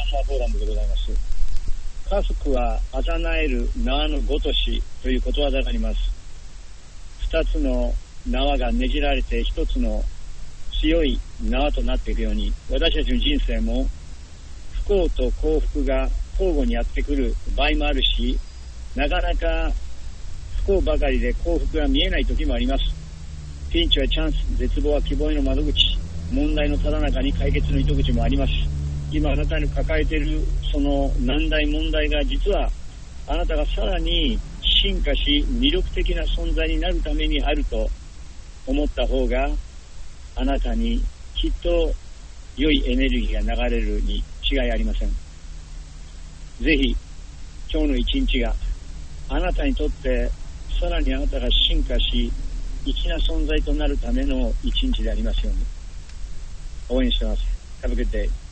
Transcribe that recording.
マーフォーラムでございます。家福はあざなえる縄のごとしということわざがあります。二つの縄がねじられて一つの強い縄となっていくように、私たちの人生も不幸と幸福が交互にやってくる場合もあるし、なかなか不幸ばかりで幸福が見えない時もあります。ピンチはチャンス、絶望は希望への窓口、問題のただ中に解決の糸口もあります。今あなたに抱えているその難題問題が、実はあなたがさらに進化し魅力的な存在になるためにあると思った方が、あなたにきっと良いエネルギーが流れるに違いありません。ぜひ今日の一日があなたにとってさらにあなたが進化し粋な存在となるための一日でありますように応援しています。Have a good day.